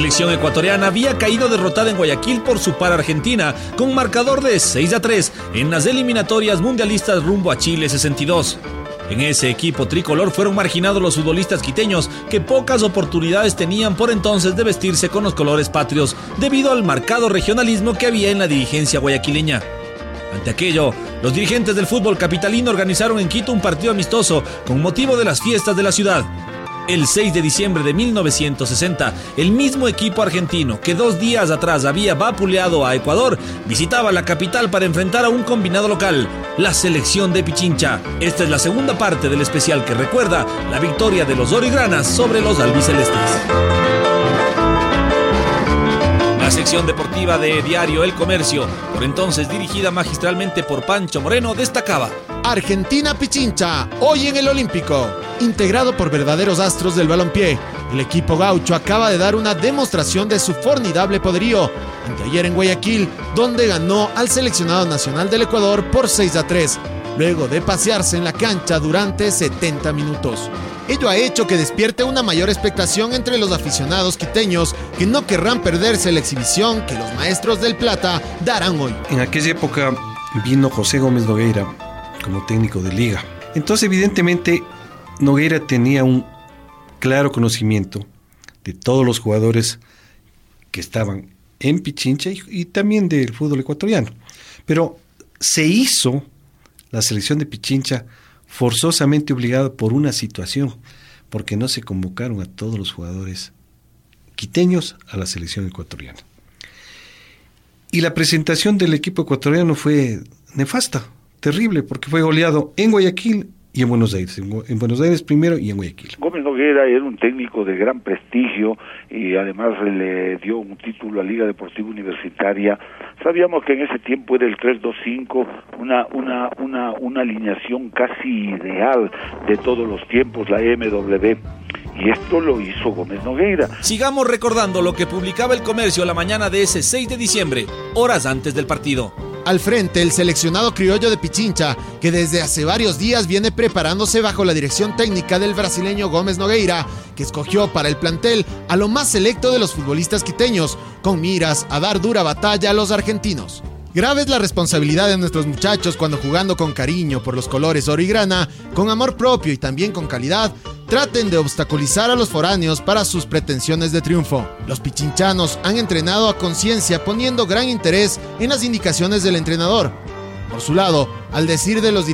selección ecuatoriana había caído derrotada en Guayaquil por su par Argentina, con marcador de 6-3 en las eliminatorias mundialistas rumbo a Chile 62. En ese equipo tricolor fueron marginados los futbolistas quiteños, que pocas oportunidades tenían por entonces de vestirse con los colores patrios, debido al marcado regionalismo que había en la dirigencia guayaquileña. Ante aquello, los dirigentes del fútbol capitalino organizaron en Quito un partido amistoso con motivo de las fiestas de la ciudad. El 6 de diciembre de 1960, el mismo equipo argentino que 2 días atrás había vapuleado a Ecuador, visitaba la capital para enfrentar a un combinado local, la selección de Pichincha. Esta es la segunda parte del especial que recuerda la victoria de los origranas sobre los albicelestes. La sección deportiva de Diario El Comercio, por entonces dirigida magistralmente por Pancho Moreno, destacaba: Argentina Pichincha, hoy en el Olímpico. Integrado por verdaderos astros del balompié, el equipo gaucho acaba de dar una demostración de su formidable poderío anteayer en Guayaquil, donde ganó al seleccionado nacional del Ecuador por 6-3, luego de pasearse en la cancha durante 70 minutos. Ello ha hecho que despierte una mayor expectación entre los aficionados quiteños, que no querrán perderse la exhibición que los maestros del Plata darán hoy. En aquella época vino José Gómez Nogueira como técnico de liga. Entonces, evidentemente, Nogueira tenía un claro conocimiento de todos los jugadores que estaban en Pichincha y también del fútbol ecuatoriano. Pero se hizo la selección de Pichincha forzosamente obligada por una situación, porque no se convocaron a todos los jugadores quiteños a la selección ecuatoriana. Y la presentación del equipo ecuatoriano fue nefasta, terrible, porque fue goleado en Guayaquil y en Buenos Aires. En Buenos Aires primero y en Guayaquil. Gómez Nogueira era un técnico de gran prestigio y además le dio un título a Liga Deportiva Universitaria. Sabíamos que en ese tiempo era el 3-2-5, una alineación casi ideal de todos los tiempos, la MW. Y esto lo hizo Gómez Nogueira. Sigamos recordando lo que publicaba El Comercio la mañana de ese 6 de diciembre, horas antes del partido. Al frente, el seleccionado criollo de Pichincha, que desde hace varios días viene preparándose bajo la dirección técnica del brasileño Gómez Nogueira, que escogió para el plantel a lo más selecto de los futbolistas quiteños, con miras a dar dura batalla a los argentinos. Grave es la responsabilidad de nuestros muchachos cuando, jugando con cariño por los colores oro y grana, con amor propio y también con calidad, traten de obstaculizar a los foráneos para sus pretensiones de triunfo. Los pichinchanos han entrenado a conciencia, poniendo gran interés en las indicaciones del entrenador. Por su lado, al decir de los dirigentes